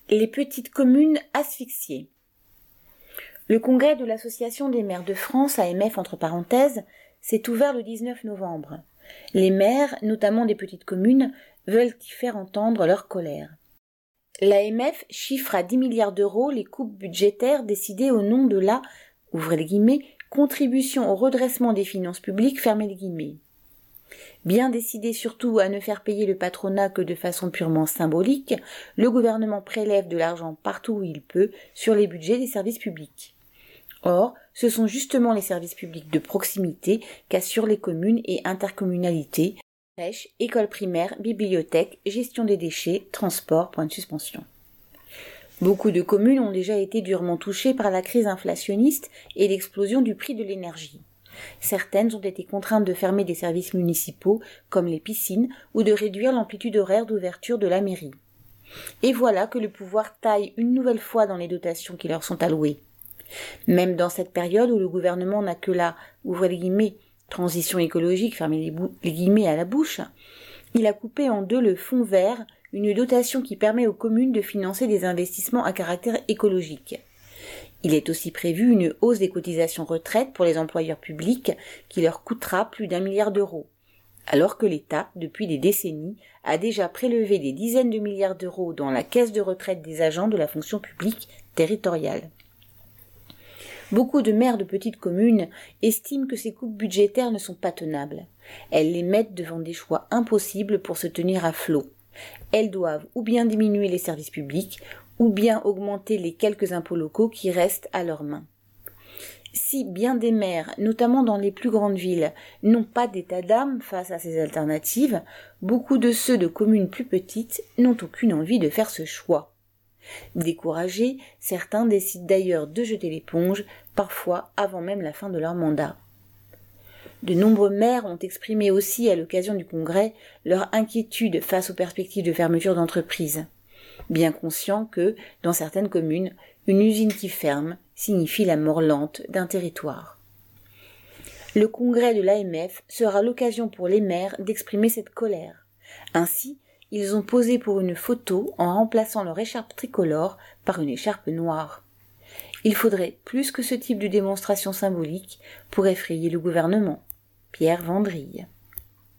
Les petites communes asphyxiées. Le congrès de l'Association des maires de France, AMF entre parenthèses, s'est ouvert le 19 novembre. Les maires, notamment des petites communes, veulent y faire entendre leur colère. L'AMF chiffre à 10 milliards d'euros les coupes budgétaires décidées au nom de la, ouvrez les guillemets, contribution au redressement des finances publiques, fermez les guillemets. Bien décidé surtout à ne faire payer le patronat que de façon purement symbolique, le gouvernement prélève de l'argent partout où il peut sur les budgets des services publics. Or, ce sont justement les services publics de proximité qu'assurent les communes et intercommunalités, crèches, écoles primaires, bibliothèques, gestion des déchets, transport, point de suspension. Beaucoup de communes ont déjà été durement touchées par la crise inflationniste et l'explosion du prix de l'énergie. Certaines ont été contraintes de fermer des services municipaux, comme les piscines, ou de réduire l'amplitude horaire d'ouverture de la mairie. Et voilà que le pouvoir taille une nouvelle fois dans les dotations qui leur sont allouées. Même dans cette période où le gouvernement n'a que la, ouvrez les guillemets, transition écologique, fermez les guillemets à la bouche, il a coupé en deux le fonds vert, une dotation qui permet aux communes de financer des investissements à caractère écologique. Il est aussi prévu une hausse des cotisations retraite pour les employeurs publics qui leur coûtera plus d'1 milliard d'euros, alors que l'État, depuis des décennies, a déjà prélevé des dizaines de milliards d'euros dans la caisse de retraite des agents de la fonction publique territoriale. Beaucoup de maires de petites communes estiment que ces coupes budgétaires ne sont pas tenables. Elles les mettent devant des choix impossibles pour se tenir à flot. Elles doivent ou bien diminuer les services publics, ou bien augmenter les quelques impôts locaux qui restent à leurs mains. Si bien des maires, notamment dans les plus grandes villes, n'ont pas d'état d'âme face à ces alternatives, beaucoup de ceux de communes plus petites n'ont aucune envie de faire ce choix. Découragés, certains décident d'ailleurs de jeter l'éponge, parfois avant même la fin de leur mandat. De nombreux maires ont exprimé aussi à l'occasion du congrès leur inquiétude face aux perspectives de fermeture d'entreprises, bien conscients que, dans certaines communes, une usine qui ferme signifie la mort lente d'un territoire. Le congrès de l'AMF sera l'occasion pour les maires d'exprimer cette colère. Ainsi, ils ont posé pour une photo en remplaçant leur écharpe tricolore par une écharpe noire. Il faudrait plus que ce type de démonstration symbolique pour effrayer le gouvernement. Pierre Vendrille.